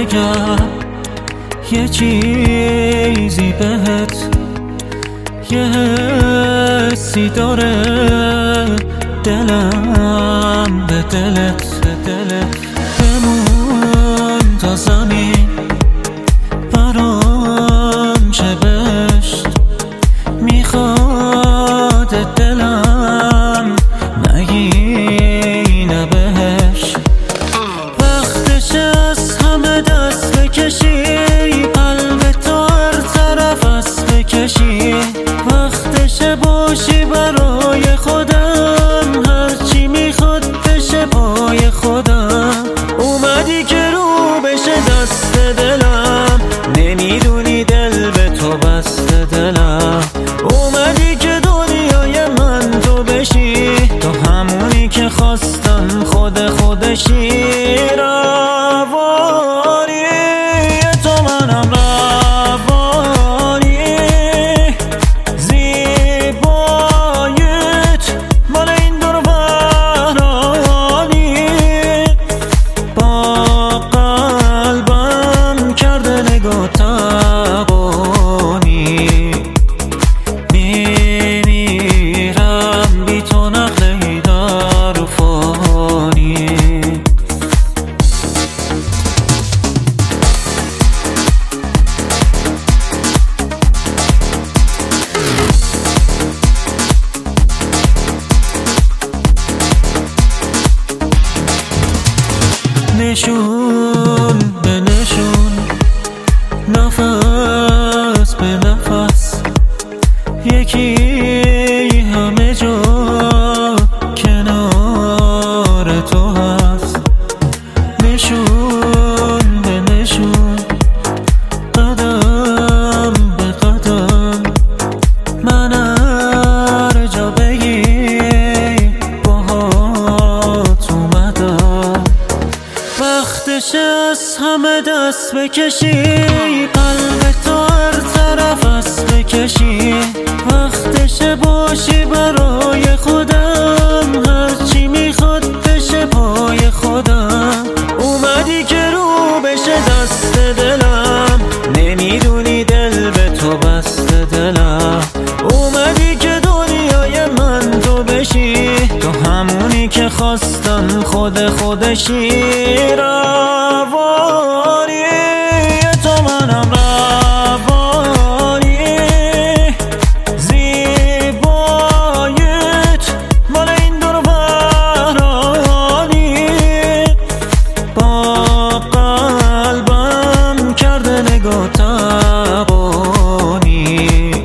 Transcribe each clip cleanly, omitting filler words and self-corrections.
بگم یه چیزی بهت، یه حسی داره دلم به دلت بمون تا زمین برام چه بشت میخواد دلم نگینه بهش. وقتش از همه دست بکشی، قلب تو هر طرف است بکشی. وقتش باشی برای خودم، هرچی میخواد بشه پای خودم. اومدی که رو بشه دست دلم، نمیدونی دل به تو بسته دلم. اومدی که دنیای من تو بشی، تو همونی که خواستم خودشی. روانی تو منم، روانی زیباییت مال این دور برانی. با قلبم کرده نگاه تبانی، میمیرم بی تو نقلی در فانی. نشون به نشون، نفس به نفس، یکی همه جا کنار تو هست. نشون به نشون، قدم به قدم، من هر جا بگی باهات اومدم. وقتش از همه دست بکشی، قلب تو هر طرف است بکشی. وقتش باشی برای خودم، هرچی میخواد بشه پای خودم. اومدی که رو بشه دست دلم، نمیدونی دل به تو بسته دلم. اومدی که دنیای من تو بشی، تو همونی که خواستم خودشی. روانی تو منم، روانی زیباییت مال این دور برانی. با قلبم کرده نگاه تبانی،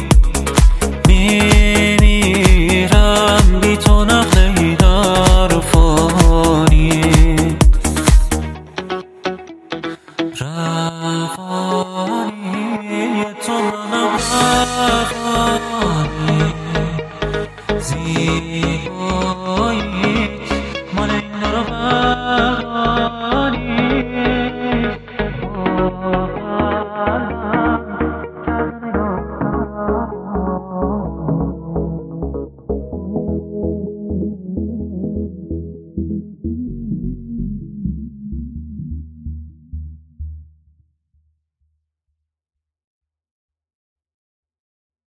میمیرم بی تو نقلی در فانی. روانی تو منم،